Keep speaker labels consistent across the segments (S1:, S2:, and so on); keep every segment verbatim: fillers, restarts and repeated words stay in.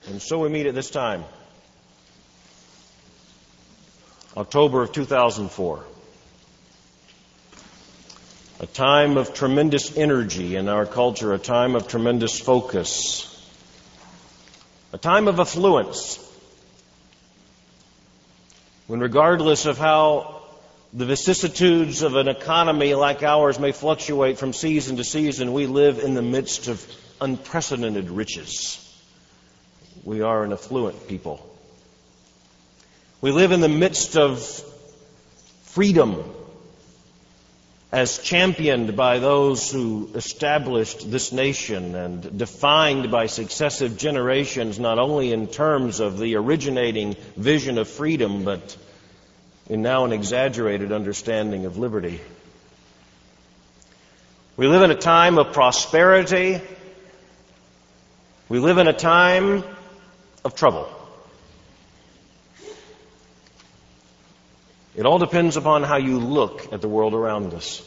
S1: And so we meet at this time, October of two thousand four. A time of tremendous energy in our culture, a time of tremendous focus, a time of affluence, when regardless of how the vicissitudes of an economy like ours may fluctuate from season to season, we live in the midst of unprecedented riches. We are an affluent people. We live in the midst of freedom as championed by those who established this nation and defined by successive generations, not only in terms of the originating vision of freedom, but in now an exaggerated understanding of liberty. We live in a time of prosperity. We live in a time of trouble. It all depends upon how you look at the world around us.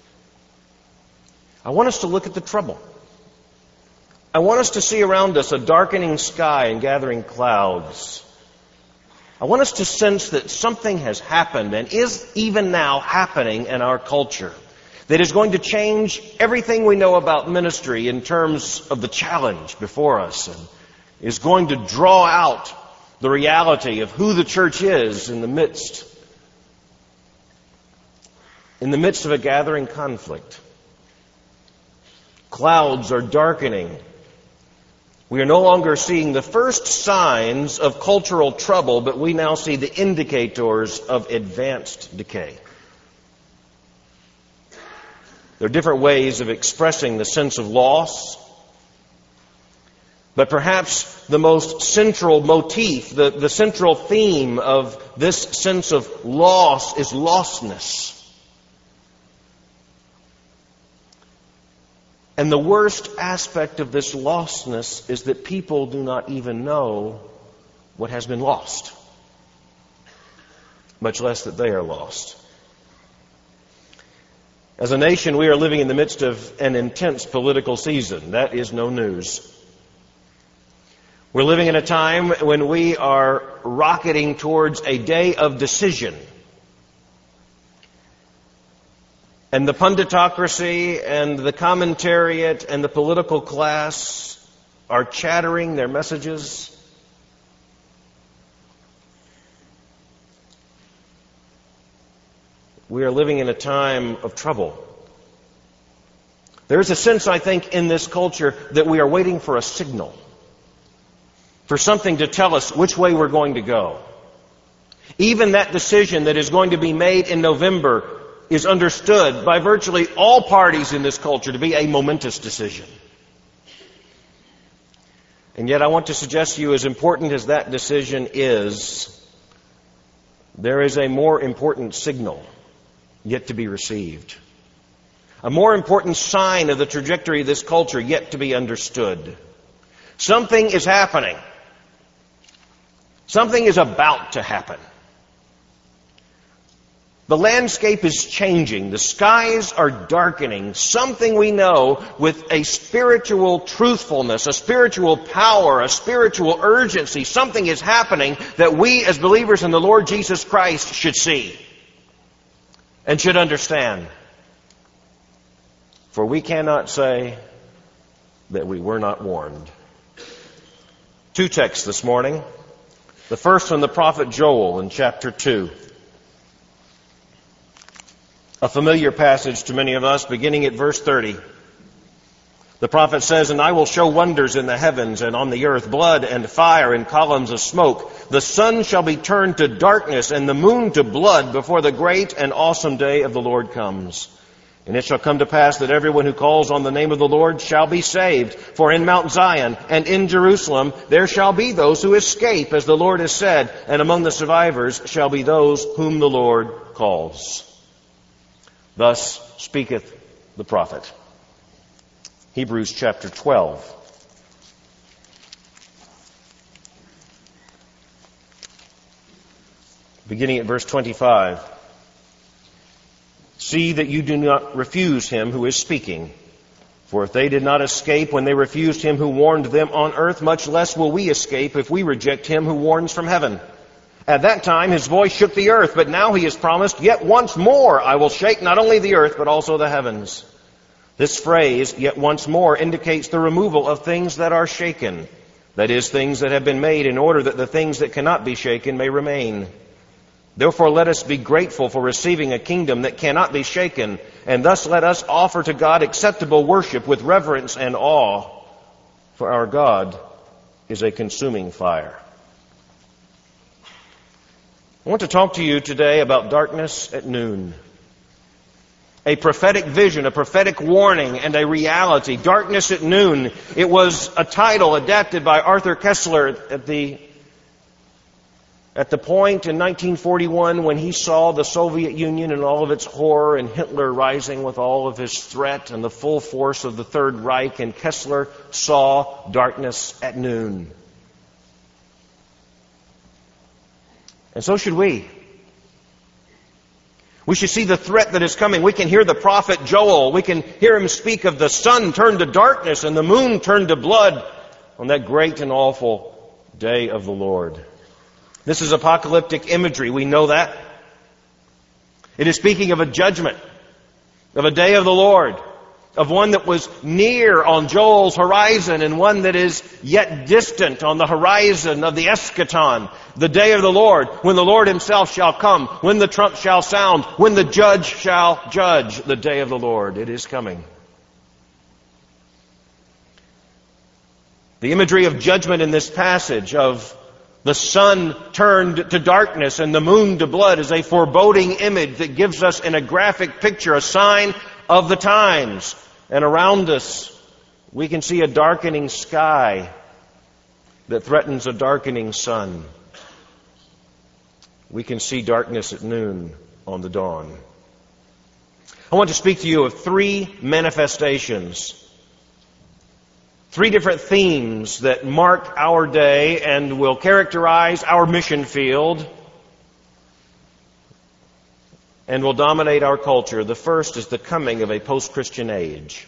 S1: I want us to look at the trouble. I want us to see around us a darkening sky and gathering clouds. I want us to sense that something has happened and is even now happening in our culture that is going to change everything we know about ministry in terms of the challenge before us, and is going to draw out the reality of who the church is in the midst in the midst of a gathering conflict. Clouds are darkening. We are no longer seeing the first signs of cultural trouble, but we now see the indicators of advanced decay. There are different ways of expressing the sense of loss, but perhaps the most central motif, the, the central theme of this sense of loss is lostness. And the worst aspect of this lostness is that people do not even know what has been lost, much less that they are lost. As a nation, we are living in the midst of an intense political season. That is no news. We're living in a time when we are rocketing towards a day of decision. And the punditocracy and the commentariat and the political class are chattering their messages. We are living in a time of trouble. There is a sense, I think, in this culture that we are waiting for a signal, for something to tell us which way we're going to go. Even that decision that is going to be made in November is understood by virtually all parties in this culture to be a momentous decision. And yet I want to suggest to you, as important as that decision is, there is a more important signal yet to be received. A more important sign of the trajectory of this culture yet to be understood. Something is happening. Something is about to happen. The landscape is changing. The skies are darkening. Something we know with a spiritual truthfulness, a spiritual power, a spiritual urgency. Something is happening that we as believers in the Lord Jesus Christ should see and should understand. For we cannot say that we were not warned. Two texts this morning. The first from the prophet Joel in chapter two. A familiar passage to many of us, beginning at verse thirty. The prophet says, "And I will show wonders in the heavens and on the earth, blood and fire and columns of smoke. The sun shall be turned to darkness and the moon to blood before the great and awesome day of the Lord comes. And it shall come to pass that everyone who calls on the name of the Lord shall be saved. For in Mount Zion and in Jerusalem there shall be those who escape, as the Lord has said, and among the survivors shall be those whom the Lord calls." Thus speaketh the prophet. Hebrews chapter twelve. Beginning at verse twenty-five. "See that you do not refuse him who is speaking. For if they did not escape when they refused him who warned them on earth, much less will we escape if we reject him who warns from heaven. At that time his voice shook the earth, but now he has promised, yet once more I will shake not only the earth, but also the heavens. This phrase, yet once more, indicates the removal of things that are shaken. That is, things that have been made in order that the things that cannot be shaken may remain. Therefore let us be grateful for receiving a kingdom that cannot be shaken, and thus let us offer to God acceptable worship with reverence and awe, for our God is a consuming fire. I want to talk to you today about darkness at noon. A prophetic vision, a prophetic warning, and a reality. Darkness at noon. It was a title adapted by Arthur Koestler at the At the point in nineteen forty-one when he saw the Soviet Union and all of its horror and Hitler rising with all of his threat and the full force of the Third Reich, and Koestler saw darkness at noon. And so should we. We should see the threat that is coming. We can hear the prophet Joel. We can hear him speak of the sun turned to darkness and the moon turned to blood on that great and awful day of the Lord. This is apocalyptic imagery. We know that. It is speaking of a judgment, of a day of the Lord, of one that was near on Joel's horizon and one that is yet distant on the horizon of the eschaton, the day of the Lord, when the Lord himself shall come, when the trump shall sound, when the judge shall judge. The day of the Lord, it is coming. The imagery of judgment in this passage, of the sun turned to darkness and the moon to blood, is a foreboding image that gives us in a graphic picture a sign of the times. And around us, we can see a darkening sky that threatens a darkening sun. We can see darkness at noon on the dawn. I want to speak to you of three manifestations, three different themes that mark our day and will characterize our mission field and will dominate our culture. The first is the coming of a post-Christian age.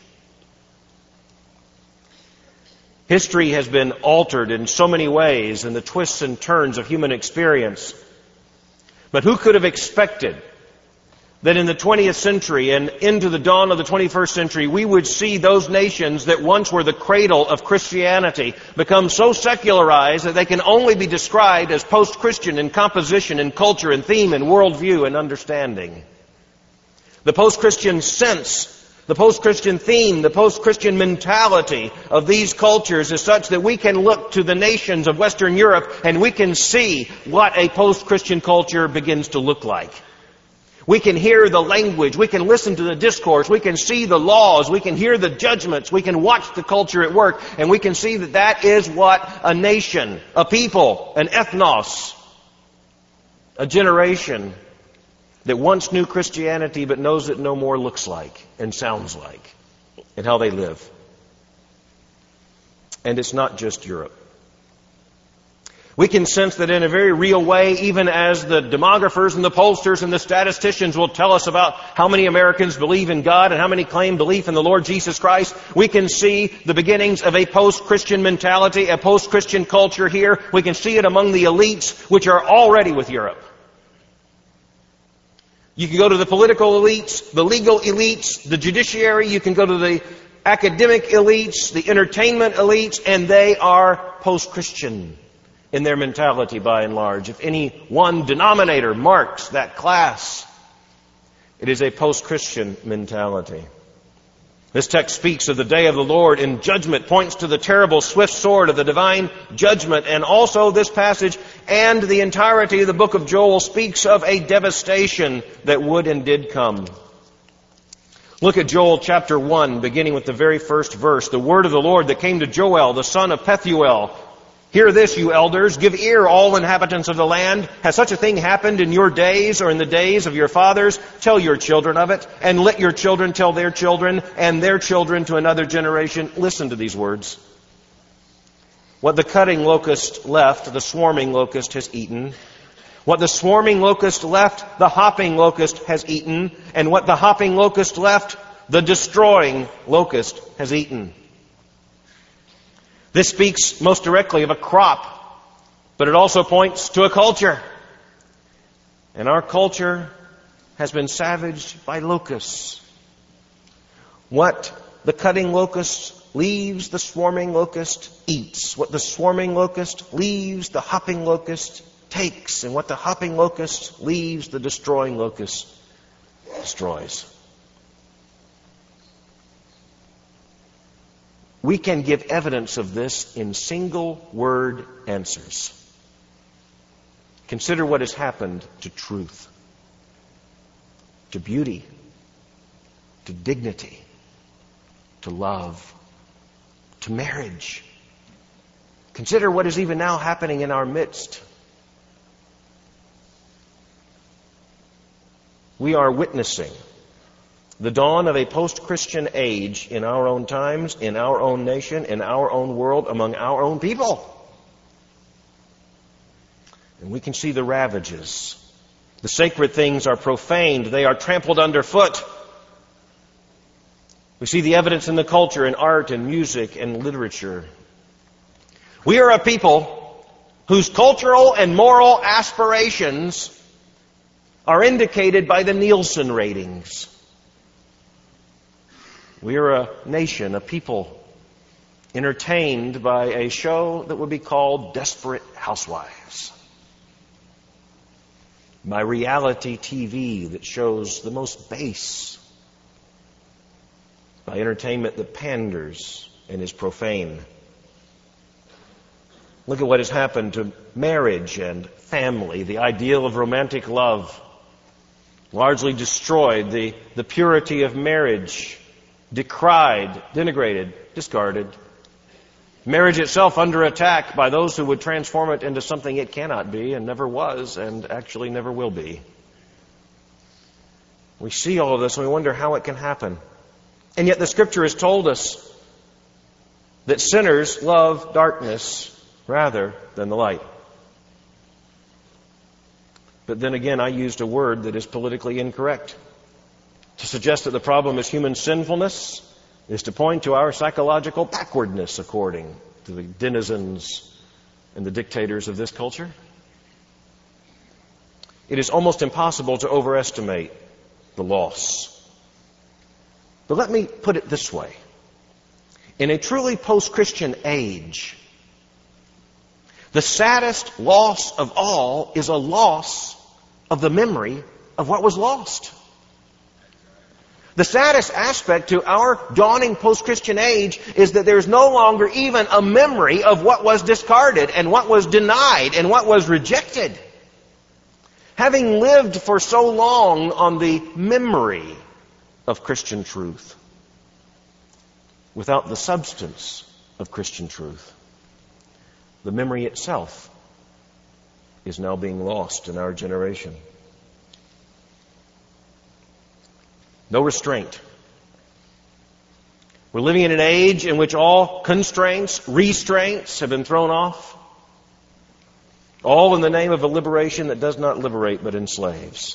S1: History has been altered in so many ways in the twists and turns of human experience. But who could have expected that in the twentieth century and into the dawn of the twenty-first century, we would see those nations that once were the cradle of Christianity become so secularized that they can only be described as post-Christian in composition and culture and theme and worldview and understanding. The post-Christian sense, the post-Christian theme, the post-Christian mentality of these cultures is such that we can look to the nations of Western Europe and we can see what a post-Christian culture begins to look like. We can hear the language, we can listen to the discourse, we can see the laws, we can hear the judgments, we can watch the culture at work, and we can see that that is what a nation, a people, an ethnos, a generation that once knew Christianity but knows it no more looks like and sounds like, and how they live. And it's not just Europe. We can sense that in a very real way, even as the demographers and the pollsters and the statisticians will tell us about how many Americans believe in God and how many claim belief in the Lord Jesus Christ, we can see the beginnings of a post-Christian mentality, a post-Christian culture here. We can see it among the elites, which are already with Europe. You can go to the political elites, the legal elites, the judiciary. You can go to the academic elites, the entertainment elites, and they are post-Christian in their mentality by and large. If any one denominator marks that class, it is a post-Christian mentality. This text speaks of the day of the Lord in judgment, points to the terrible swift sword of the divine judgment, and also this passage and the entirety of the book of Joel speaks of a devastation that would and did come. Look at Joel chapter one, beginning with the very first verse. The word of the Lord that came to Joel, the son of Pethuel. Hear this, you elders. Give ear, all inhabitants of the land. Has such a thing happened in your days or in the days of your fathers? Tell your children of it, and let your children tell their children, and their children to another generation. Listen to these words. What the cutting locust left, the swarming locust has eaten. What the swarming locust left, the hopping locust has eaten. And what the hopping locust left, the destroying locust has eaten. This speaks most directly of a crop, but it also points to a culture. And our culture has been savaged by locusts. What the cutting locust leaves, the swarming locust eats. What the swarming locust leaves, the hopping locust takes. And what the hopping locust leaves, the destroying locust destroys. We can give evidence of this in single-word answers. Consider what has happened to truth, to beauty, to dignity, to love, to marriage. Consider what is even now happening in our midst. We are witnessing the dawn of a post-Christian age in our own times, in our own nation, in our own world, among our own people. And we can see the ravages. The sacred things are profaned. They are trampled underfoot. We see the evidence in the culture, in art and music and literature. We are a people whose cultural and moral aspirations are indicated by the Nielsen ratings. We are a nation, a people, entertained by a show that would be called Desperate Housewives. By reality T V that shows the most base. By entertainment that panders and is profane. Look at what has happened to marriage and family, the ideal of romantic love. Largely destroyed, the, the purity of marriage, decried, denigrated, discarded. Marriage itself under attack by those who would transform it into something it cannot be and never was and actually never will be. We see all of this and we wonder how it can happen. And yet the Scripture has told us that sinners love darkness rather than the light. But then again, I used a word that is politically incorrect. To suggest that the problem is human sinfulness is to point to our psychological backwardness, according to the denizens and the dictators of this culture. It is almost impossible to overestimate the loss. But let me put it this way. In a truly post-Christian age, the saddest loss of all is a loss of the memory of what was lost. The saddest aspect to our dawning post-Christian age is that there's no longer even a memory of what was discarded and what was denied and what was rejected. Having lived for so long on the memory of Christian truth without the substance of Christian truth, the memory itself is now being lost in our generation. No restraint. We're living in an age in which all constraints, restraints have been thrown off. All in the name of a liberation that does not liberate but enslaves.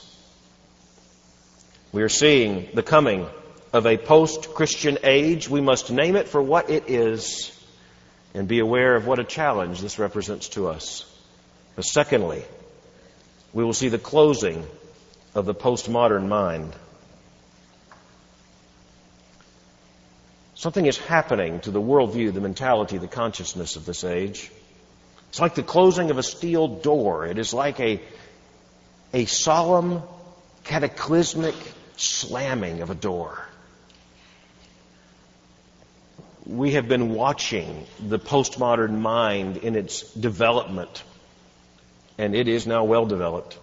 S1: We are seeing the coming of a post-Christian age. We must name it for what it is and be aware of what a challenge this represents to us. But secondly, we will see the closing of the postmodern mind. Something is happening to the worldview, the mentality, the consciousness of this age. It's like the closing of a steel door. It is like a, a solemn, cataclysmic slamming of a door. We have been watching the postmodern mind in its development, and it is now well developed.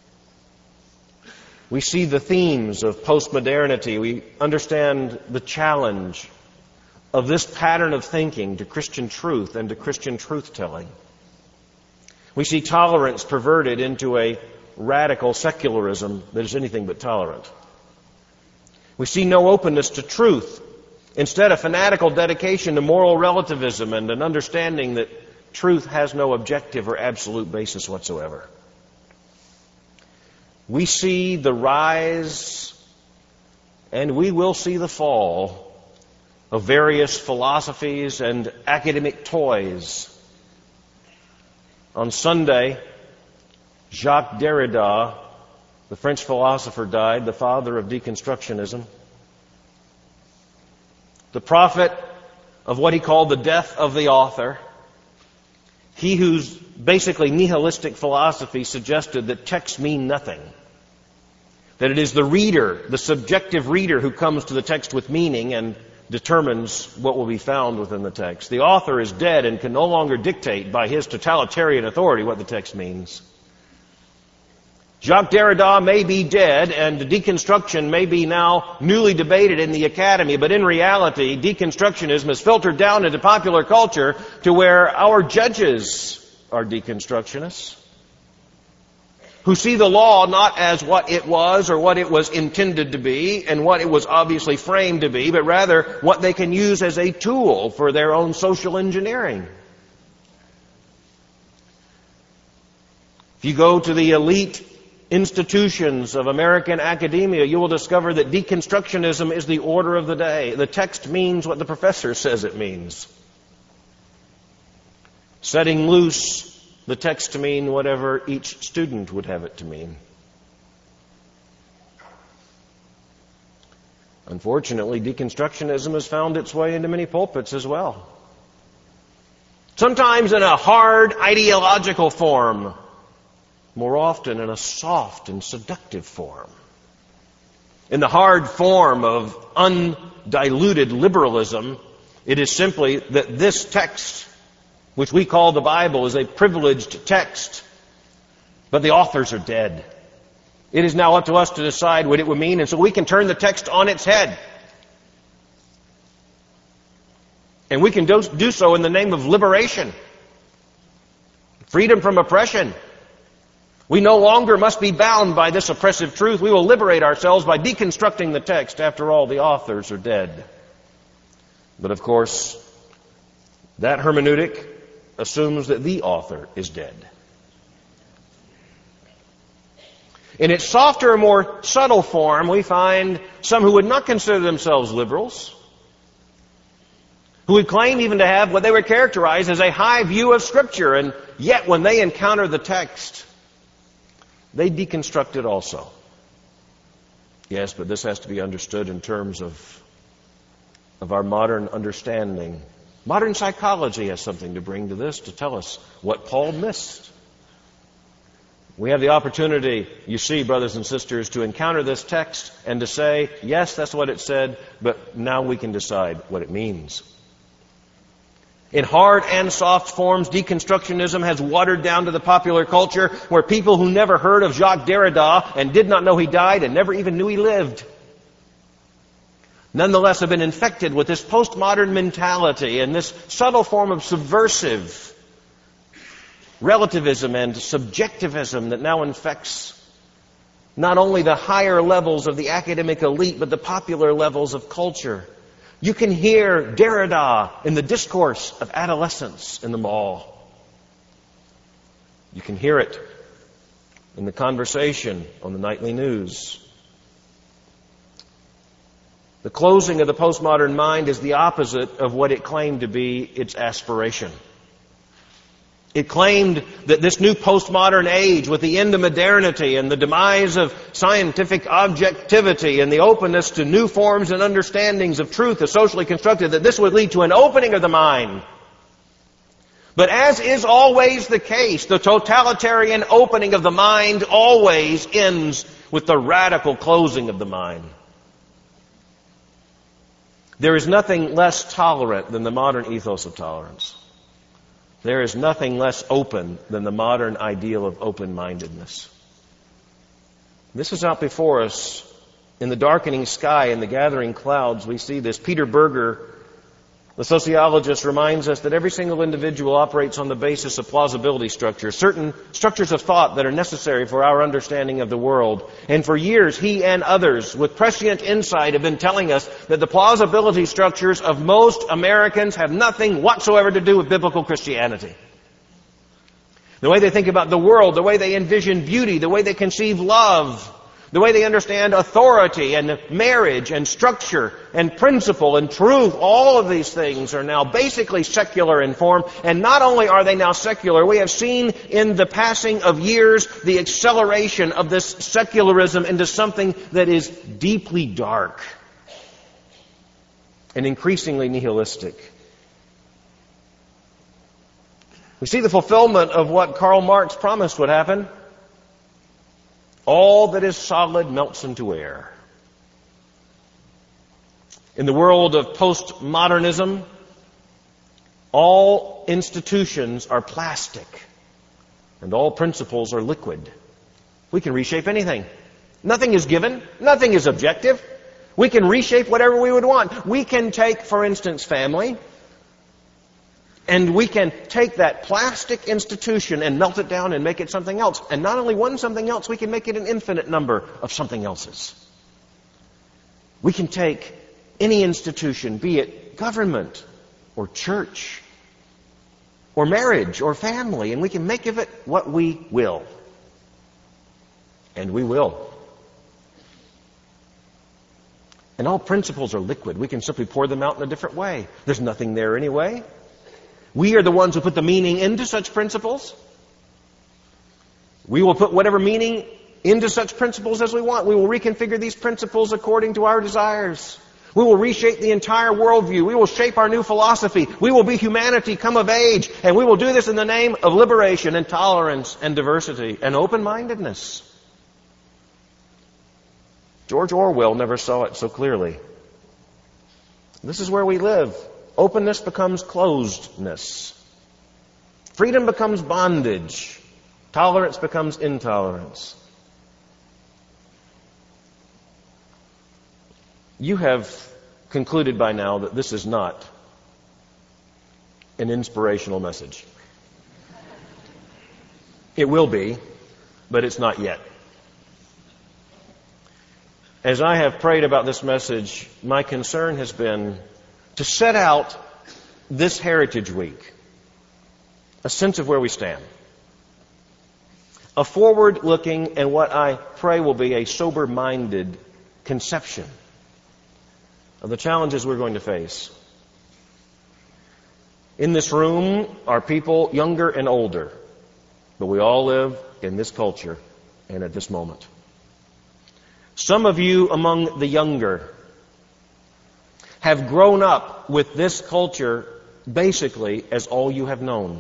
S1: We see the themes of postmodernity. We understand the challenge of this pattern of thinking to Christian truth and to Christian truth-telling. We see tolerance perverted into a radical secularism that is anything but tolerant. We see no openness to truth. Instead, a fanatical dedication to moral relativism and an understanding that truth has no objective or absolute basis whatsoever. We see the rise and we will see the fall of various philosophies and academic toys. On Sunday, Jacques Derrida, the French philosopher, died, the father of deconstructionism. The prophet of what he called the death of the author. He whose basically nihilistic philosophy suggested that texts mean nothing. That it is the reader, the subjective reader, who comes to the text with meaning and determines what will be found within the text. The author is dead and can no longer dictate by his totalitarian authority what the text means. Jacques Derrida may be dead, and deconstruction may be now newly debated in the academy, but in reality, deconstructionism has filtered down into popular culture to where our judges are deconstructionists, who see the law not as what it was or what it was intended to be and what it was obviously framed to be, but rather what they can use as a tool for their own social engineering. If you go to the elite institutions of American academia, you will discover that deconstructionism is the order of the day. The text means what the professor says it means. Setting loose the text to mean whatever each student would have it to mean. Unfortunately, deconstructionism has found its way into many pulpits as well. Sometimes in a hard ideological form, more often in a soft and seductive form. In the hard form of undiluted liberalism, it is simply that this text, which we call the Bible, is a privileged text, but the authors are dead. It is now up to us to decide what it would mean, and so we can turn the text on its head. And we can do, do so in the name of liberation, freedom from oppression. We no longer must be bound by this oppressive truth. We will liberate ourselves by deconstructing the text. After all, the authors are dead. But of course, that hermeneutic assumes that the author is dead. In its softer, more subtle form, we find some who would not consider themselves liberals, who would claim even to have what they would characterize as a high view of Scripture, and yet when they encounter the text, they deconstruct it also. Yes, but this has to be understood in terms of, of our modern understanding. Modern psychology has something to bring to this, to tell us what Paul missed. We have the opportunity, you see, brothers and sisters, to encounter this text and to say, yes, that's what it said, but now we can decide what it means. In hard and soft forms, deconstructionism has watered down to the popular culture where people who never heard of Jacques Derrida and did not know he died and never even knew he lived, nonetheless have been infected with this postmodern mentality and this subtle form of subversive relativism and subjectivism that now infects not only the higher levels of the academic elite, but the popular levels of culture. You can hear Derrida in the discourse of adolescence in the mall. You can hear it in the conversation on the nightly news. The closing of the postmodern mind is the opposite of what it claimed to be its aspiration. It claimed that this new postmodern age, with the end of modernity and the demise of scientific objectivity and the openness to new forms and understandings of truth as socially constructed, that this would lead to an opening of the mind. But as is always the case, the totalitarian opening of the mind always ends with the radical closing of the mind. There is nothing less tolerant than the modern ethos of tolerance. There is nothing less open than the modern ideal of open-mindedness. This is out before us. In the darkening sky and the gathering clouds, we see this. Peter Berger, the sociologist, reminds us that every single individual operates on the basis of plausibility structures, certain structures of thought that are necessary for our understanding of the world. And for years, he and others, with prescient insight, have been telling us that the plausibility structures of most Americans have nothing whatsoever to do with biblical Christianity. The way they think about the world, the way they envision beauty, the way they conceive love, The way they understand authority and marriage and structure and principle and truth, all of these things are now basically secular in form. And not only are they now secular, we have seen in the passing of years the acceleration of this secularism into something that is deeply dark and increasingly nihilistic. We see the fulfillment of what Karl Marx promised would happen. All that is solid melts into air. In the world of postmodernism, all institutions are plastic and all principles are liquid. We can reshape anything. Nothing is given. Nothing is objective. We can reshape whatever we would want. We can take, for instance, family, and we can take that plastic institution and melt it down and make it something else. And not only one something else, we can make it an infinite number of something else's. We can take any institution, be it government or church or marriage or family, and we can make of it what we will. And we will. And all principles are liquid. We can simply pour them out in a different way. There's nothing there anyway. We are the ones who put the meaning into such principles. We will put whatever meaning into such principles as we want. We will reconfigure these principles according to our desires. We will reshape the entire worldview. We will shape our new philosophy. We will be humanity come of age. And we will do this in the name of liberation and tolerance and diversity and open-mindedness. George Orwell never saw it so clearly. This is where we live. Openness becomes closedness. Freedom becomes bondage. Tolerance becomes intolerance. You have concluded by now that this is not an inspirational message. It will be, but it's not yet. As I have prayed about this message, my concern has been to set out this Heritage Week a sense of where we stand. A forward-looking and what I pray will be a sober-minded conception of the challenges we're going to face. In this room are people younger and older, but we all live in this culture and at this moment. Some of you among the younger have grown up with this culture basically as all you have known.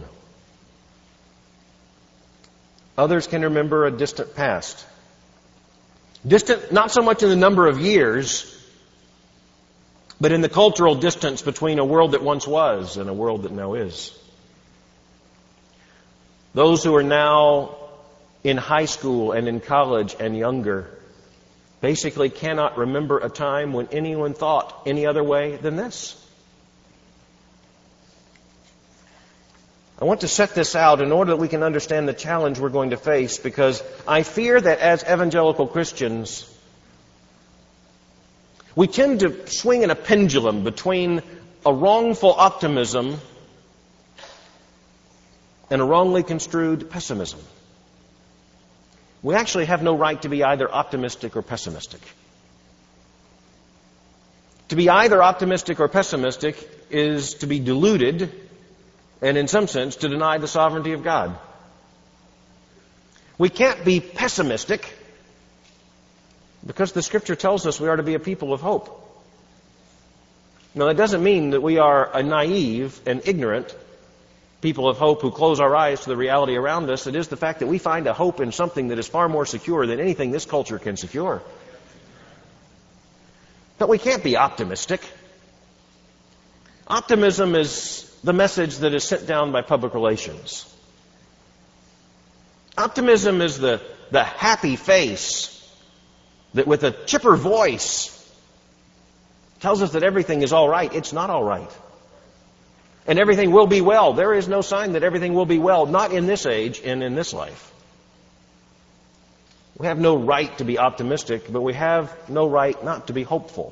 S1: Others can remember a distant past. Distant not so much in the number of years, but in the cultural distance between a world that once was and a world that now is. Those who are now in high school and in college and younger basically cannot remember a time when anyone thought any other way than this. I want to set this out in order that we can understand the challenge we're going to face, because I fear that as evangelical Christians, we tend to swing in a pendulum between a wrongful optimism and a wrongly construed pessimism. We actually have no right to be either optimistic or pessimistic. To be either optimistic or pessimistic is to be deluded, and in some sense to deny the sovereignty of God. We can't be pessimistic because the Scripture tells us we are to be a people of hope. Now, that doesn't mean that we are a naive and ignorant people of hope who close our eyes to the reality around us. It is the fact that we find a hope in something that is far more secure than anything this culture can secure. But we can't be optimistic. Optimism is the message that is sent down by public relations. Optimism is the, the happy face that with a chipper voice tells us that everything is all right. It's not all right. And everything will be well. There is no sign that everything will be well, not in this age and in this life. We have no right to be optimistic, but we have no right not to be hopeful.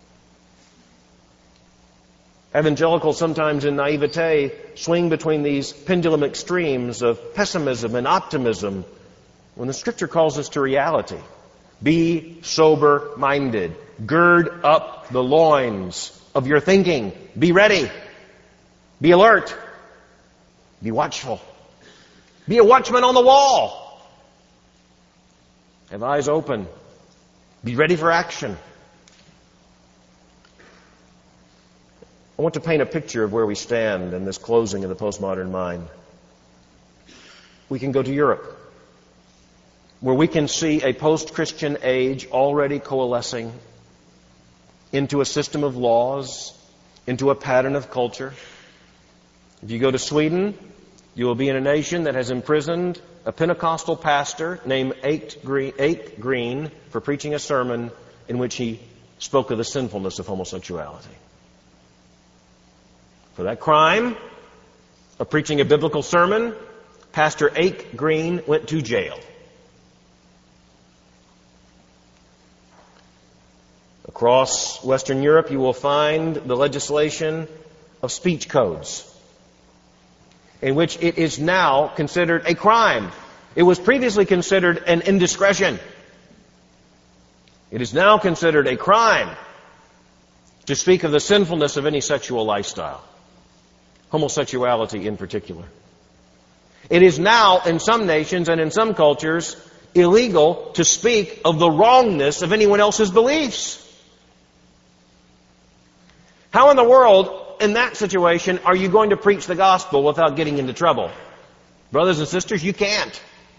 S1: Evangelicals sometimes in naivete swing between these pendulum extremes of pessimism and optimism when the Scripture calls us to reality. Be sober-minded. Gird up the loins of your thinking. Be ready. Be alert. Be watchful. Be a watchman on the wall. Have eyes open. Be ready for action. I want to paint a picture of where we stand in this closing of the postmodern mind. We can go to Europe, where we can see a post-Christian age already coalescing into a system of laws, into a pattern of culture. If you go to Sweden, you will be in a nation that has imprisoned a Pentecostal pastor named Ake Green, Ake Green for preaching a sermon in which he spoke of the sinfulness of homosexuality. For that crime of preaching a biblical sermon, Pastor Ake Green went to jail. Across Western Europe, you will find the legislation of speech codes, in which it is now considered a crime. It was previously considered an indiscretion. It is now considered a crime to speak of the sinfulness of any sexual lifestyle, homosexuality in particular. It is now, in some nations and in some cultures, illegal to speak of the wrongness of anyone else's beliefs. How in the world, in that situation, are you going to preach the gospel without getting into trouble? Brothers and sisters, you can't.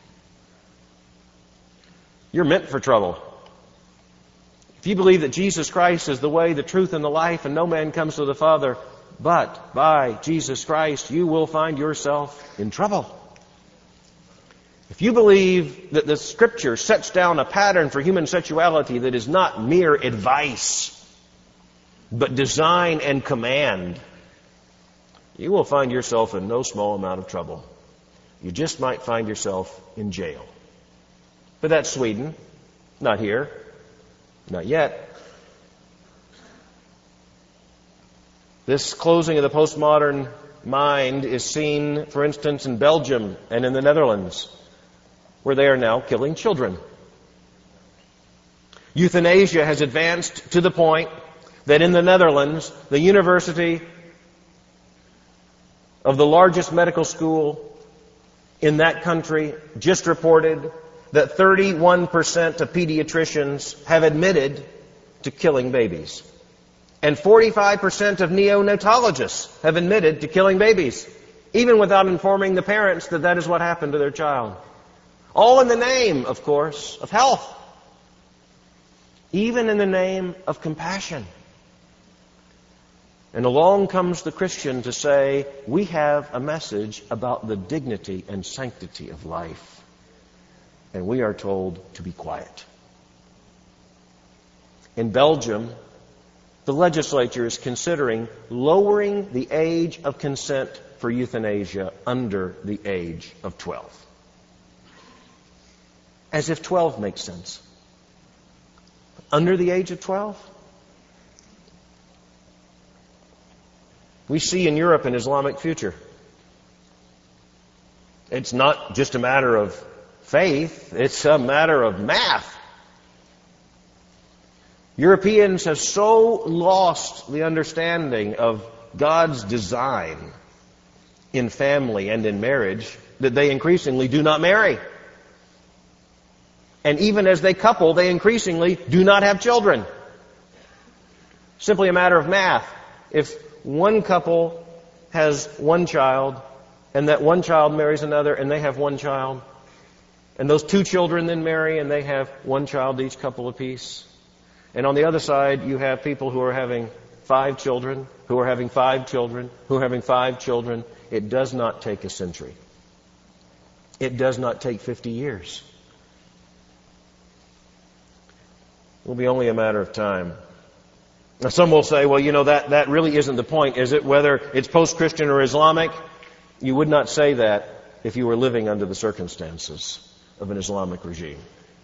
S1: You're meant for trouble. If you believe that Jesus Christ is the way, the truth, and the life, and no man comes to the Father but by Jesus Christ, you will find yourself in trouble. If you believe that the Scripture sets down a pattern for human sexuality that is not mere advice, but design and command, you will find yourself in no small amount of trouble. You just might find yourself in jail. But that's Sweden. Not here. Not yet. This closing of the postmodern mind is seen, for instance, in Belgium and in the Netherlands, where they are now killing children. Euthanasia has advanced to the point that in the Netherlands, the university of the largest medical school in that country just reported that thirty-one percent of pediatricians have admitted to killing babies. And forty-five percent of neonatologists have admitted to killing babies, even without informing the parents that that is what happened to their child. All in the name, of course, of health. Even in the name of compassion. And along comes the Christian to say, we have a message about the dignity and sanctity of life. And we are told to be quiet. In Belgium, the legislature is considering lowering the age of consent for euthanasia under the age of twelve. As if twelve makes sense. Under the age of twelve? We see in Europe an Islamic future. It's not just a matter of faith, it's a matter of math. Europeans have so lost the understanding of God's design in family and in marriage that they increasingly do not marry. And even as they couple, they increasingly do not have children. Simply a matter of math. If one couple has one child, and that one child marries another, and they have one child, and those two children then marry, and they have one child each couple apiece. And on the other side, you have people who are having five children, who are having five children, who are having five children. It does not take a century. It does not take fifty years. It will be only a matter of time. Now, some will say, well, you know, that, that really isn't the point, is it? Whether it's post-Christian or Islamic, you would not say that if you were living under the circumstances of an Islamic regime.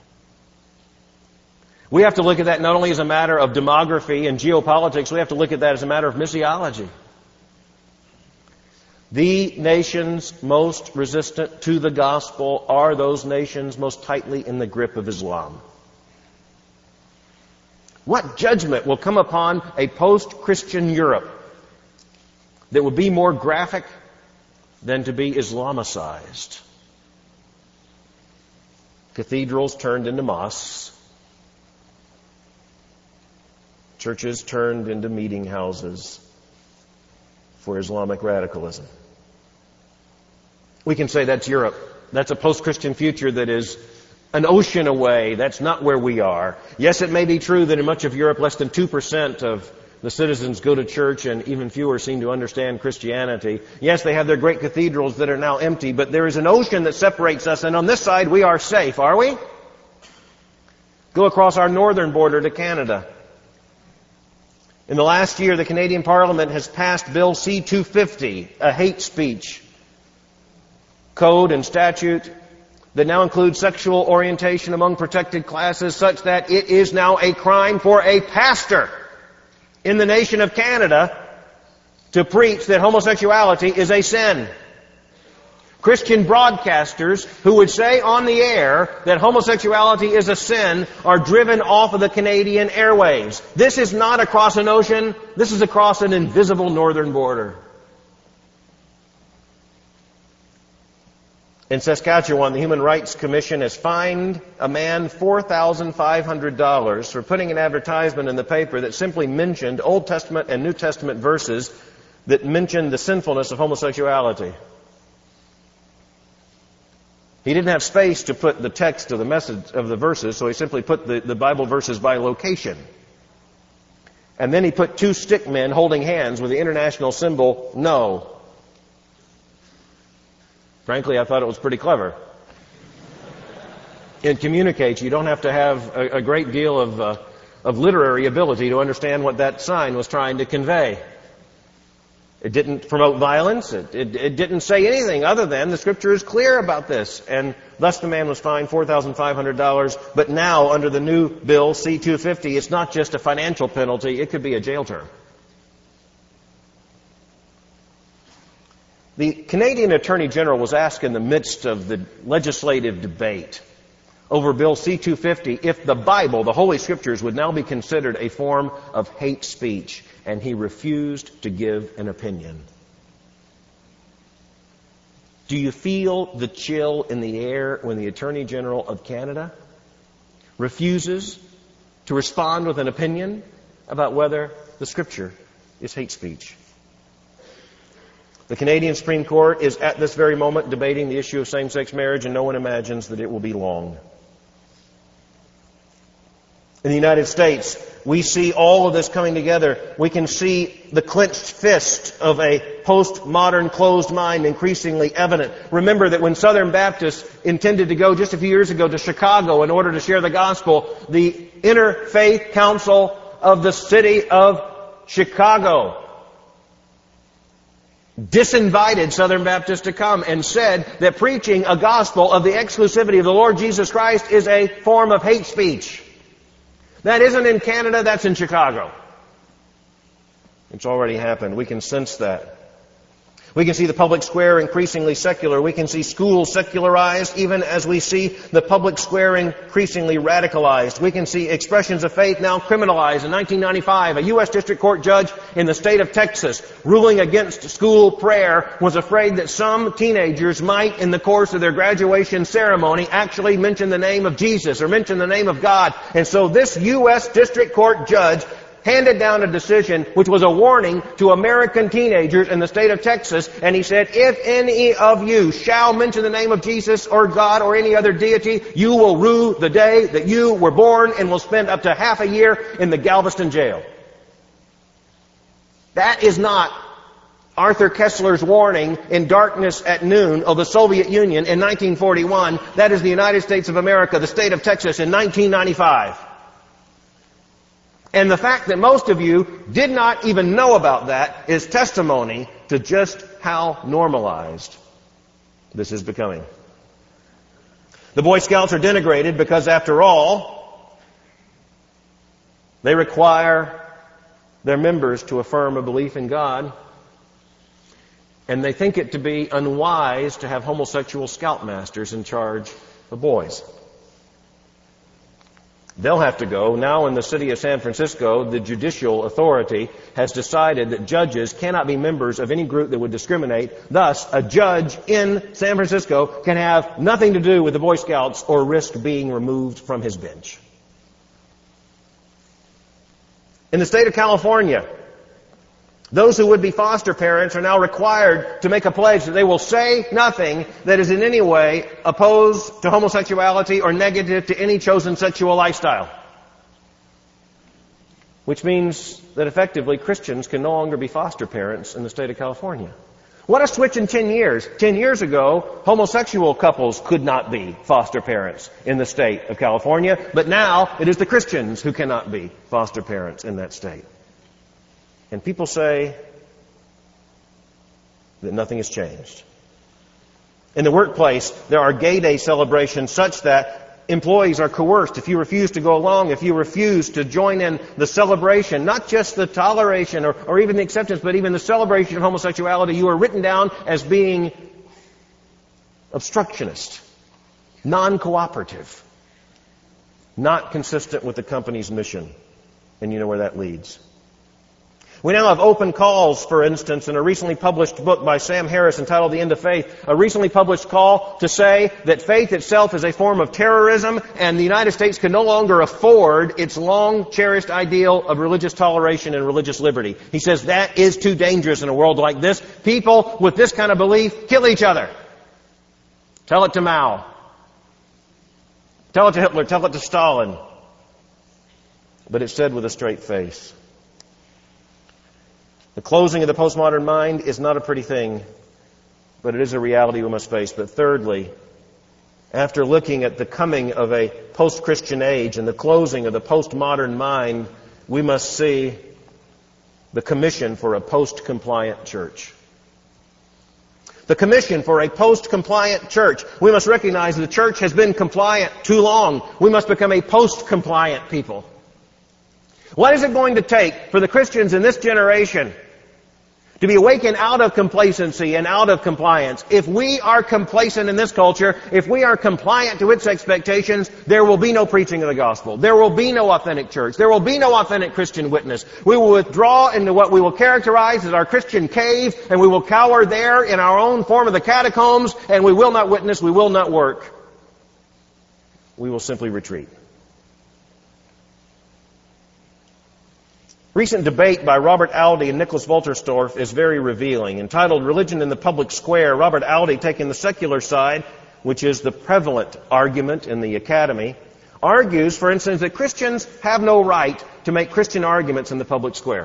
S1: We have to look at that not only as a matter of demography and geopolitics, we have to look at that as a matter of missiology. The nations most resistant to the gospel are those nations most tightly in the grip of Islam. What judgment will come upon a post-Christian Europe that would be more graphic than to be Islamicized? Cathedrals turned into mosques. Churches turned into meeting houses for Islamic radicalism. We can say that's Europe. That's a post-Christian future that is an ocean away. That's not where we are. Yes, it may be true that in much of Europe, less than two percent of the citizens go to church and even fewer seem to understand Christianity. Yes, they have their great cathedrals that are now empty, but there is an ocean that separates us, and on this side we are safe, are we? Go across our northern border to Canada. In the last year, the Canadian Parliament has passed Bill C two fifty, a hate speech code and statute that now includes sexual orientation among protected classes, such that it is now a crime for a pastor in the nation of Canada to preach that homosexuality is a sin. Christian broadcasters who would say on the air that homosexuality is a sin are driven off of the Canadian airwaves. This is not across an ocean. This is across an invisible northern border. In Saskatchewan, the Human Rights Commission has fined a man four thousand five hundred dollars for putting an advertisement in the paper that simply mentioned Old Testament and New Testament verses that mentioned the sinfulness of homosexuality. He didn't have space to put the text of the message of the verses, so he simply put the, the Bible verses by location. And then he put two stick men holding hands with the international symbol no. Frankly, I thought it was pretty clever. It communicates. You don't have to have a, a great deal of, uh, of literary ability to understand what that sign was trying to convey. It didn't promote violence. It, it, it didn't say anything other than the Scripture is clear about this. And thus the man was fined four thousand five hundred dollars. But now, under the new bill, C two fifty, it's not just a financial penalty. It could be a jail term. The Canadian Attorney General was asked in the midst of the legislative debate over Bill C two fifty if the Bible, the Holy Scriptures, would now be considered a form of hate speech, and he refused to give an opinion. Do you feel the chill in the air when the Attorney General of Canada refuses to respond with an opinion about whether the Scripture is hate speech? The Canadian Supreme Court is at this very moment debating the issue of same-sex marriage, and no one imagines that it will be long. In the United States, we see all of this coming together. We can see the clenched fist of a postmodern closed mind increasingly evident. Remember that when Southern Baptists intended to go just a few years ago to Chicago in order to share the gospel, the Interfaith Council of the city of Chicago disinvited Southern Baptists to come and said that preaching a gospel of the exclusivity of the Lord Jesus Christ is a form of hate speech. That isn't in Canada, that's in Chicago. It's already happened. We can sense that. We can see the public square increasingly secular. We can see schools secularized, even as we see the public square increasingly radicalized. We can see expressions of faith now criminalized. In nineteen ninety-five, a U S District Court judge in the state of Texas, ruling against school prayer, was afraid that some teenagers might, in the course of their graduation ceremony, actually mention the name of Jesus or mention the name of God. And so this U S District Court judge handed down a decision which was a warning to American teenagers in the state of Texas, and he said, if any of you shall mention the name of Jesus or God or any other deity, you will rue the day that you were born and will spend up to half a year in the Galveston jail. That is not Arthur Kessler's warning in Darkness at Noon of the Soviet Union in nineteen forty-one. That is the United States of America, the state of Texas, in nineteen ninety-five. And the fact that most of you did not even know about that is testimony to just how normalized this is becoming. The Boy Scouts are denigrated because, after all, they require their members to affirm a belief in God, and they think it to be unwise to have homosexual scoutmasters in charge of boys. They'll have to go. Now in the city of San Francisco, the judicial authority has decided that judges cannot be members of any group that would discriminate. Thus, a judge in San Francisco can have nothing to do with the Boy Scouts or risk being removed from his bench. In the state of California, those who would be foster parents are now required to make a pledge that they will say nothing that is in any way opposed to homosexuality or negative to any chosen sexual lifestyle. Which means that effectively Christians can no longer be foster parents in the state of California. What a switch in ten years. Ten years ago, homosexual couples could not be foster parents in the state of California, but now it is the Christians who cannot be foster parents in that state. And people say that nothing has changed. In the workplace, there are gay day celebrations such that employees are coerced. If you refuse to go along, if you refuse to join in the celebration, not just the toleration or, or even the acceptance, but even the celebration of homosexuality, you are written down as being obstructionist, non-cooperative, not consistent with the company's mission. And you know where that leads. We now have open calls, for instance, in a recently published book by Sam Harris entitled The End of Faith, a recently published call to say that faith itself is a form of terrorism and the United States can no longer afford its long-cherished ideal of religious toleration and religious liberty. He says that is too dangerous in a world like this. People with this kind of belief kill each other. Tell it to Mao. Tell it to Hitler. Tell it to Stalin. But it's said with a straight face. The closing of the postmodern mind is not a pretty thing, but it is a reality we must face. But thirdly, after looking at the coming of a post-Christian age and the closing of the postmodern mind, we must see the commission for a post-compliant church. The commission for a post-compliant church. We must recognize that the church has been compliant too long. We must become a post-compliant people. What is it going to take for the Christians in this generation to be awakened out of complacency and out of compliance? If we are complacent in this culture, if we are compliant to its expectations, there will be no preaching of the gospel. There will be no authentic church. There will be no authentic Christian witness. We will withdraw into what we will characterize as our Christian cave, and we will cower there in our own form of the catacombs, and we will not witness, we will not work. We will simply retreat. Recent debate by Robert Aldi and Nicholas Wolterstorff is very revealing. Entitled Religion in the Public Square, Robert Aldi, taking the secular side, which is the prevalent argument in the academy, argues, for instance, that Christians have no right to make Christian arguments in the public square.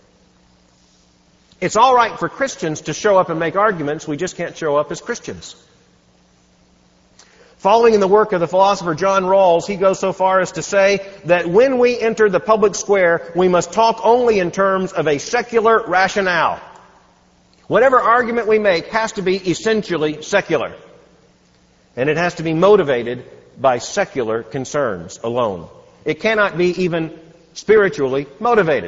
S1: It's all right for Christians to show up and make arguments, we just can't show up as Christians. Following in the work of the philosopher John Rawls, he goes so far as to say that when we enter the public square, we must talk only in terms of a secular rationale. Whatever argument we make has to be essentially secular. And it has to be motivated by secular concerns alone. It cannot be even spiritually motivated.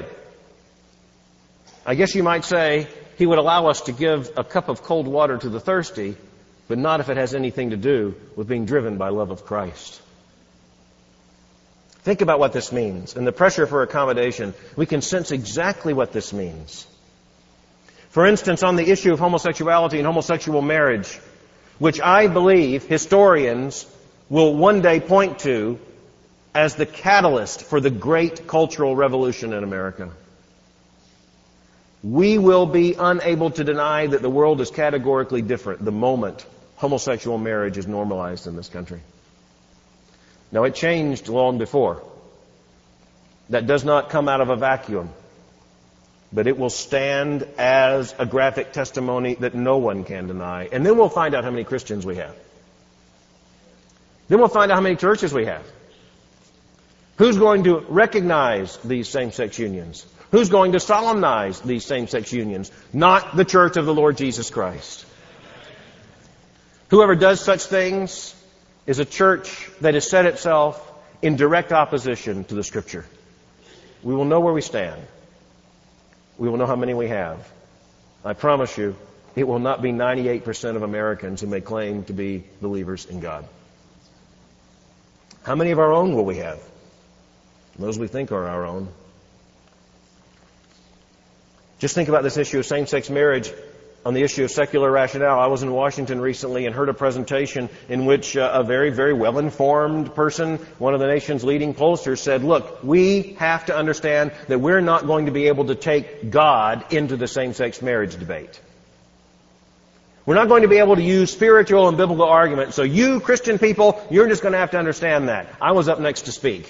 S1: I guess you might say he would allow us to give a cup of cold water to the thirsty, but not if it has anything to do with being driven by love of Christ. Think about what this means. In the pressure for accommodation, we can sense exactly what this means. For instance, on the issue of homosexuality and homosexual marriage, which I believe historians will one day point to as the catalyst for the great cultural revolution in America. We will be unable to deny that the world is categorically different the moment homosexual marriage is normalized in this country. Now, it changed long before. That does not come out of a vacuum. But it will stand as a graphic testimony that no one can deny. And then we'll find out how many Christians we have. Then we'll find out how many churches we have. Who's going to recognize these same-sex unions? Who's going to solemnize these same-sex unions? Not the church of the Lord Jesus Christ. Whoever does such things is a church that has set itself in direct opposition to the Scripture. We will know where we stand. We will know how many we have. I promise you, it will not be ninety-eight percent of Americans who may claim to be believers in God. How many of our own will we have? those we think are our own. Just think about this issue of same-sex marriage on the issue of secular rationale. I was in Washington recently and heard a presentation in which uh, a very, very well-informed person, one of the nation's leading pollsters, said, look, we have to understand that we're not going to be able to take God into the same-sex marriage debate. We're not going to be able to use spiritual and biblical argument. So you, Christian people, you're just going to have to understand that. I was up next to speak.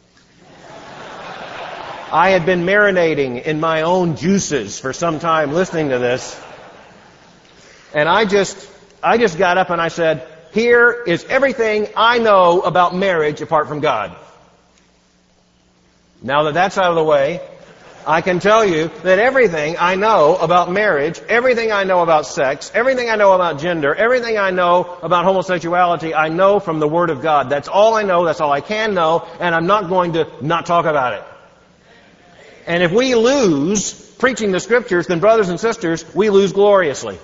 S1: I had been marinating in my own juices for some time listening to this. And I just, I just got up and I said, here is everything I know about marriage apart from God. Now that that's out of the way, I can tell you that everything I know about marriage, everything I know about sex, everything I know about gender, everything I know about homosexuality, I know from the Word of God. That's all I know, that's all I can know, and I'm not going to not talk about it. And if we lose preaching the Scriptures, then brothers and sisters, we lose gloriously.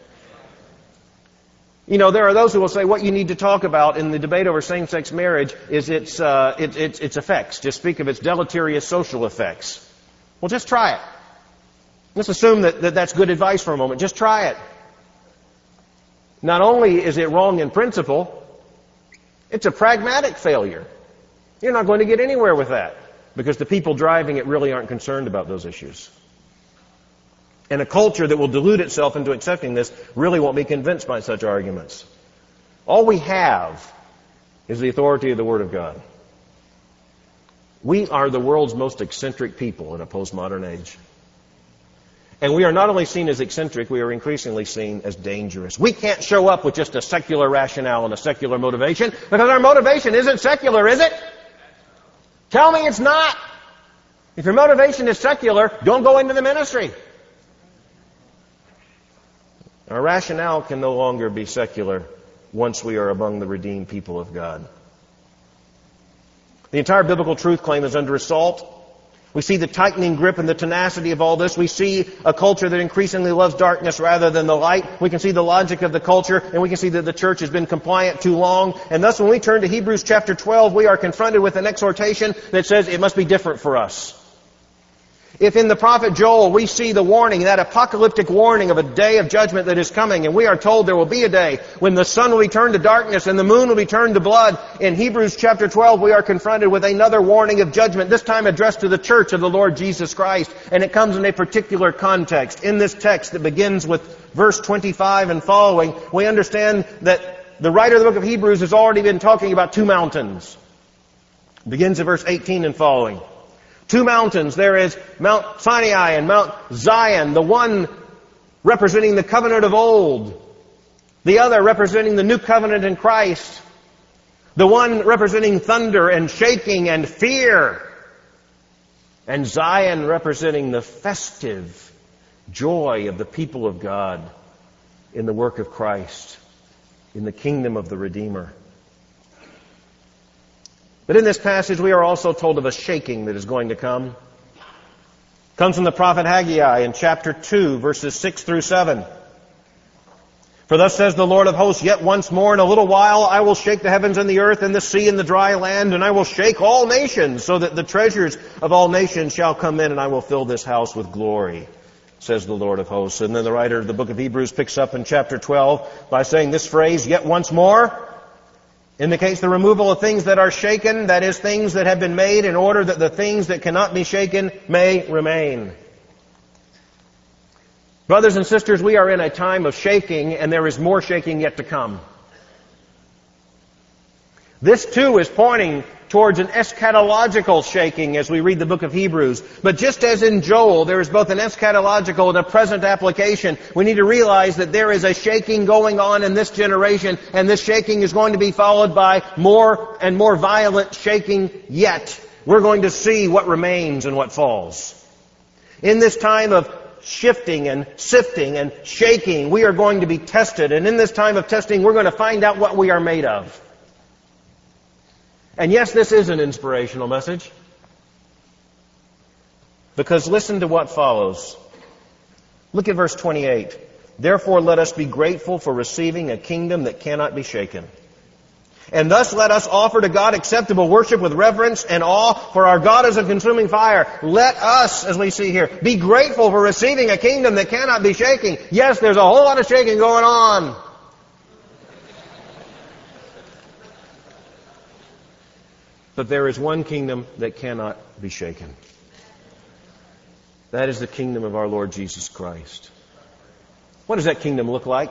S1: You know, there are those who will say what you need to talk about in the debate over same-sex marriage is its, uh, it, its, its effects. Just speak of its deleterious social effects. Well, just try it. Let's assume that, that that's good advice for a moment. Just try it. Not only is it wrong in principle, it's a pragmatic failure. You're not going to get anywhere with that because the people driving it really aren't concerned about those issues. And a culture that will delude itself into accepting this really won't be convinced by such arguments. All we have is the authority of the Word of God. We are the world's most eccentric people in a postmodern age. And we are not only seen as eccentric, we are increasingly seen as dangerous. We can't show up with just a secular rationale and a secular motivation because our motivation isn't secular, is it? Tell me it's not. If your motivation is secular, don't go into the ministry. Our rationale can no longer be secular once we are among the redeemed people of God. The entire biblical truth claim is under assault. We see the tightening grip and the tenacity of all this. We see a culture that increasingly loves darkness rather than the light. We can see the logic of the culture, and we can see that the church has been compliant too long. And thus, when we turn to Hebrews chapter twelve, we are confronted with an exhortation that says it must be different for us. If in the prophet Joel we see the warning, that apocalyptic warning of a day of judgment that is coming, and we are told there will be a day when the sun will be turned to darkness and the moon will be turned to blood, in Hebrews chapter twelve we are confronted with another warning of judgment, this time addressed to the church of the Lord Jesus Christ, and it comes in a particular context. In this text that begins with verse twenty-five and following, we understand that the writer of the book of Hebrews has already been talking about two mountains. It begins at verse eighteen and following. Two mountains. There is Mount Sinai and Mount Zion, the one representing the covenant of old, the other representing the new covenant in Christ, the one representing thunder and shaking and fear, and Zion representing the festive joy of the people of God in the work of Christ, in the kingdom of the Redeemer. But in this passage, we are also told of a shaking that is going to come. It comes from the prophet Haggai in chapter two, verses six through seven. For thus says the Lord of hosts, yet once more in a little while I will shake the heavens and the earth and the sea and the dry land, and I will shake all nations, so that the treasures of all nations shall come in, and I will fill this house with glory, says the Lord of hosts. And then the writer of the book of Hebrews picks up in chapter twelve by saying this phrase, yet once more, indicates the removal of things that are shaken, that is, things that have been made in order that the things that cannot be shaken may remain. Brothers and sisters, we are in a time of shaking, and there is more shaking yet to come. This too is pointing towards an eschatological shaking as we read the book of Hebrews. But just as in Joel, there is both an eschatological and a present application, we need to realize that there is a shaking going on in this generation, and this shaking is going to be followed by more and more violent shaking yet. We're going to see what remains and what falls. In this time of shifting and sifting and shaking, we are going to be tested. And in this time of testing, we're going to find out what we are made of. And yes, this is an inspirational message. Because listen to what follows. Look at verse twenty-eight. Therefore let us be grateful for receiving a kingdom that cannot be shaken. And thus let us offer to God acceptable worship with reverence and awe, for our God is a consuming fire. Let us, as we see here, be grateful for receiving a kingdom that cannot be shaken. Yes, there's a whole lot of shaking going on. But there is one kingdom that cannot be shaken. That is the kingdom of our Lord Jesus Christ. What does that kingdom look like?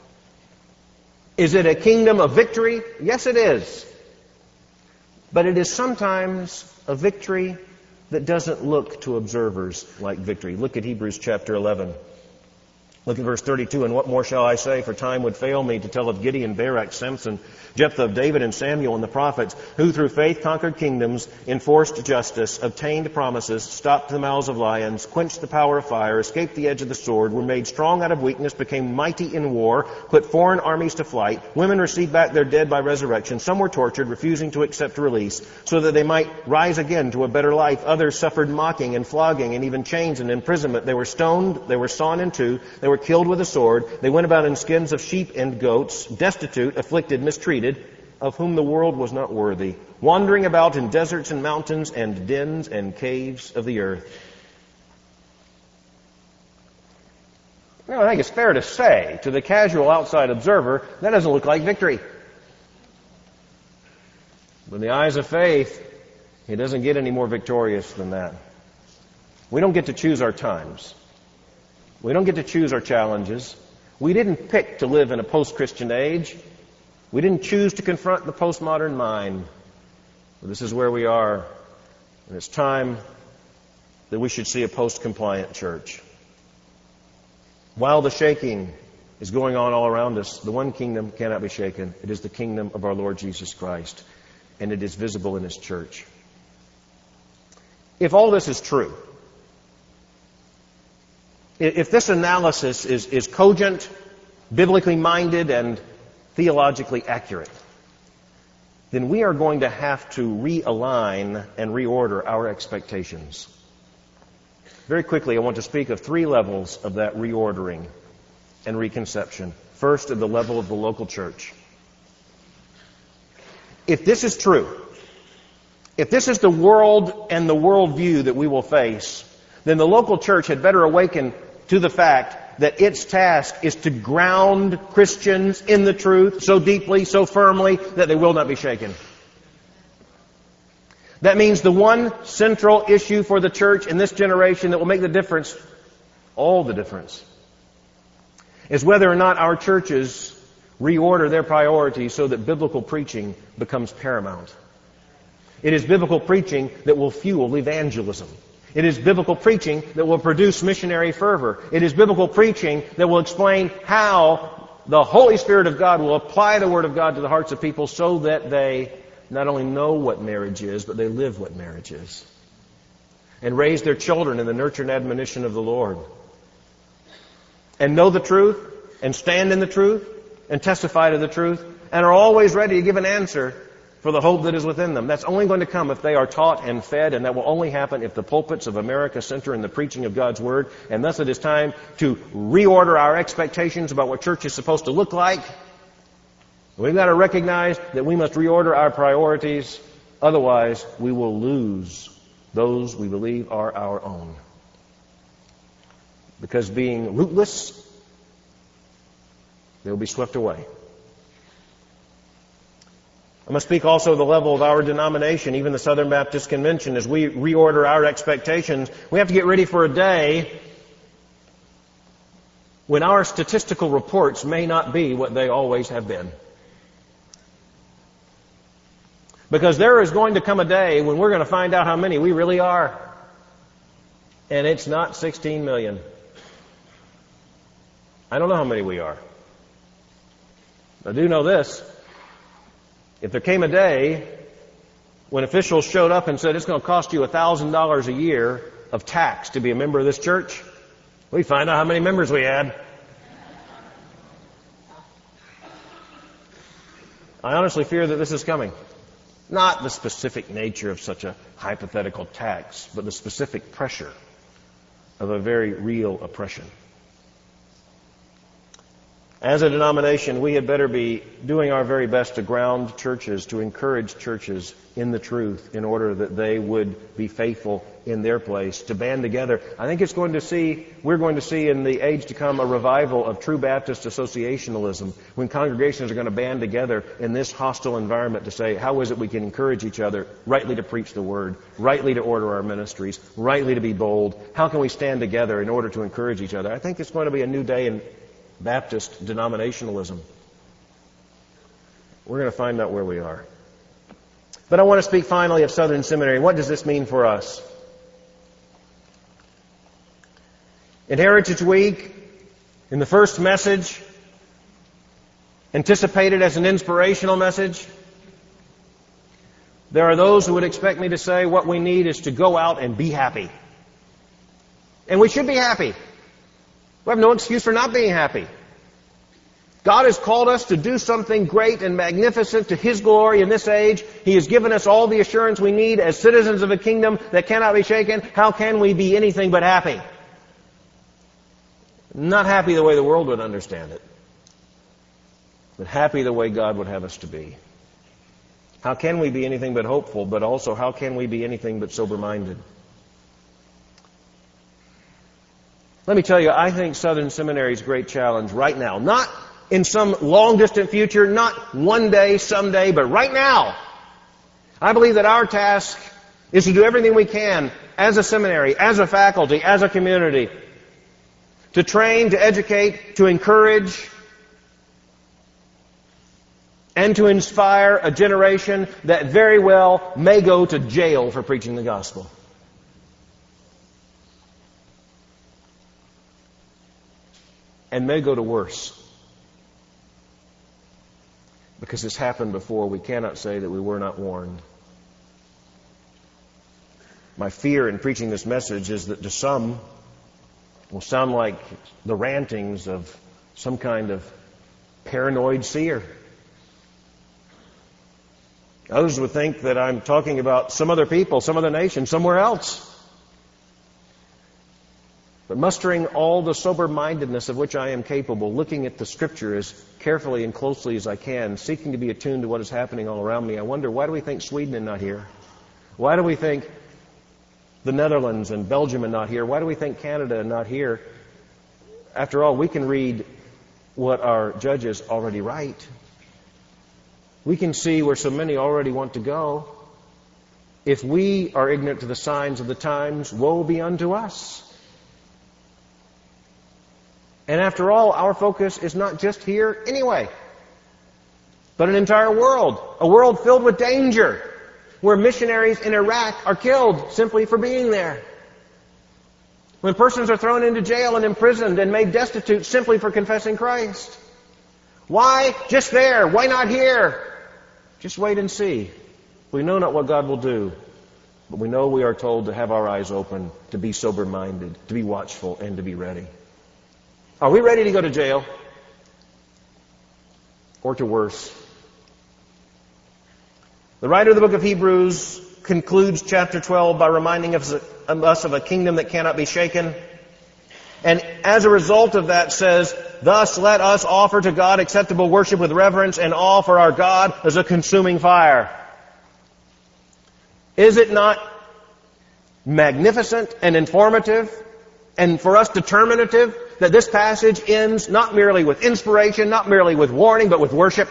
S1: Is it a kingdom of victory? Yes, it is. But it is sometimes a victory that doesn't look to observers like victory. Look at Hebrews chapter eleven. Look at verse thirty-two. And what more shall I say? For time would fail me to tell of Gideon, Barak, Samson, Jephthah, of David, and Samuel, and the prophets, who through faith conquered kingdoms, enforced justice, obtained promises, stopped the mouths of lions, quenched the power of fire, escaped the edge of the sword, were made strong out of weakness, became mighty in war, put foreign armies to flight. Women received back their dead by resurrection. Some were tortured, refusing to accept release, so that they might rise again to a better life. Others suffered mocking and flogging and even chains and imprisonment. They were stoned, they were sawn in two, they were killed with a sword. They went about in skins of sheep and goats, destitute, afflicted, mistreated, of whom the world was not worthy, wandering about in deserts and mountains and dens and caves of the earth. Well, I think it's fair to say, to the casual outside observer, that doesn't look like victory. But in the eyes of faith, it doesn't get any more victorious than that. We don't get to choose our times. We don't get to choose our challenges. We didn't pick to live in a post-Christian age. We didn't choose to confront the postmodern mind. But this is where we are. And it's time that we should see a post-compliant church. While the shaking is going on all around us, the one kingdom cannot be shaken. It is the kingdom of our Lord Jesus Christ. And it is visible in His church. If all this is true, if this analysis is, is cogent, biblically minded, and theologically accurate, then we are going to have to realign and reorder our expectations. Very quickly, I want to speak of three levels of that reordering and reconception. First, at the level of the local church. If this is true, if this is the world and the worldview that we will face, then the local church had better awaken to the fact that its task is to ground Christians in the truth so deeply, so firmly, that they will not be shaken. That means the one central issue for the church in this generation that will make the difference, all the difference, is whether or not our churches reorder their priorities so that biblical preaching becomes paramount. It is biblical preaching that will fuel evangelism. It is biblical preaching that will produce missionary fervor. It is biblical preaching that will explain how the Holy Spirit of God will apply the Word of God to the hearts of people so that they not only know what marriage is, but they live what marriage is. And raise their children in the nurture and admonition of the Lord. And know the truth, and stand in the truth, and testify to the truth, and are always ready to give an answer for the hope that is within them. That's only going to come if they are taught and fed, and that will only happen if the pulpits of America center in the preaching of God's Word. And thus it is time to reorder our expectations about what church is supposed to look like. We've got to recognize that we must reorder our priorities. Otherwise, we will lose those we believe are our own. Because being rootless, they'll be swept away. I must speak also of the level of our denomination, even the Southern Baptist Convention. As we reorder our expectations, we have to get ready for a day when our statistical reports may not be what they always have been. Because there is going to come a day when we're going to find out how many we really are. And it's not sixteen million. I don't know how many we are. I do know this. If there came a day when officials showed up and said it's going to cost you one thousand dollars a year of tax to be a member of this church, we'd find out how many members we had. I honestly fear that this is coming. Not the specific nature of such a hypothetical tax, but the specific pressure of a very real oppression. As a denomination, we had better be doing our very best to ground churches, to encourage churches in the truth in order that they would be faithful in their place, to band together. I think it's going to see, we're going to see in the age to come a revival of true Baptist associationalism when congregations are going to band together in this hostile environment to say, how is it we can encourage each other rightly to preach the Word, rightly to order our ministries, rightly to be bold? How can we stand together in order to encourage each other? I think it's going to be a new day in Baptist denominationalism. We're going to find out where we are. But I want to speak finally of Southern Seminary. What does this mean for us? In Heritage Week, in the first message, anticipated as an inspirational message, there are those who would expect me to say what we need is to go out and be happy. And we should be happy. We have no excuse for not being happy. God has called us to do something great and magnificent to His glory in this age. He has given us all the assurance we need as citizens of a kingdom that cannot be shaken. How can we be anything but happy? Not happy the way the world would understand it, but happy the way God would have us to be. How can we be anything but hopeful, but also how can we be anything but sober-minded? Let me tell you, I think Southern Seminary's great challenge right now, not in some long-distant future, not one day, someday, but right now, I believe that our task is to do everything we can as a seminary, as a faculty, as a community, to train, to educate, to encourage, and to inspire a generation that very well may go to jail for preaching the gospel. And may go to worse. Because this happened before, we cannot say that we were not warned. My fear in preaching this message is that to some will sound like the rantings of some kind of paranoid seer. Others would think that I'm talking about some other people, some other nation, somewhere else. But mustering all the sober-mindedness of which I am capable, looking at the Scripture as carefully and closely as I can, seeking to be attuned to what is happening all around me, I wonder, why do we think Sweden is not here? Why do we think the Netherlands and Belgium are not here? Why do we think Canada is not here? After all, we can read what our judges already write. We can see where so many already want to go. If we are ignorant to the signs of the times, woe be unto us. And after all, our focus is not just here anyway, but an entire world. A world filled with danger, where missionaries in Iraq are killed simply for being there. When persons are thrown into jail and imprisoned and made destitute simply for confessing Christ. Why just there? Why not here? Just wait and see. We know not what God will do, but we know we are told to have our eyes open, to be sober-minded, to be watchful, and to be ready. Are we ready to go to jail? Or to worse? The writer of the book of Hebrews concludes chapter twelve by reminding us of a kingdom that cannot be shaken. And as a result of that says, thus let us offer to God acceptable worship with reverence and awe, for our God is a consuming fire. Is it not magnificent and informative and for us determinative that this passage ends not merely with inspiration, not merely with warning, but with worship?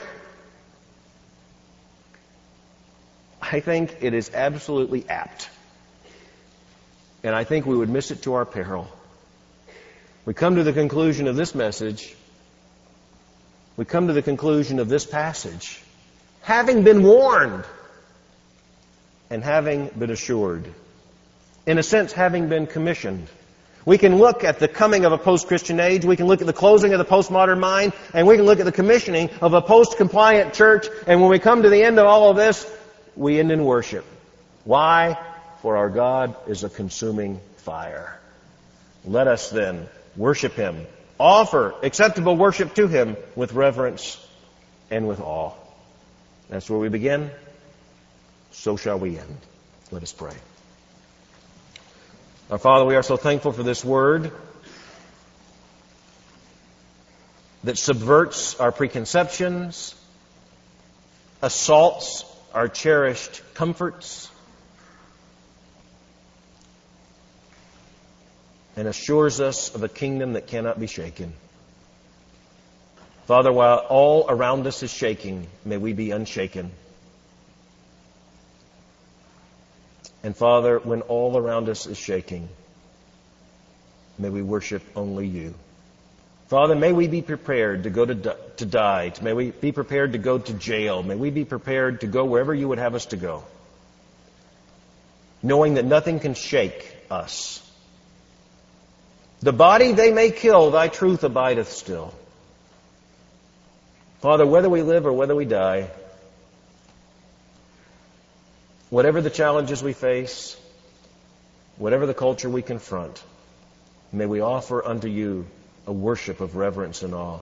S1: I think it is absolutely apt. And I think we would miss it to our peril. We come to the conclusion of this message. We come to the conclusion of this passage, having been warned and having been assured. In a sense, having been commissioned. We can look at the coming of a post-Christian age, we can look at the closing of the postmodern mind, and we can look at the commissioning of a post-compliant church, and when we come to the end of all of this, we end in worship. Why? For our God is a consuming fire. Let us then worship Him. Offer acceptable worship to Him with reverence and with awe. That's where we begin. So shall we end. Let us pray. Our Father, we are so thankful for this word. that subverts our preconceptions, assaults our cherished comforts, and assures us of a kingdom that cannot be shaken. Father, while all around us is shaking, may we be unshaken. And Father, when all around us is shaking, may we worship only you. Father, may we be prepared to go to, to die. May we be prepared to go to jail. May we be prepared to go wherever you would have us to go, knowing that nothing can shake us. The body they may kill, thy truth abideth still. Father, whether we live or whether we die, whatever the challenges we face, whatever the culture we confront, may we offer unto you a worship of reverence and awe.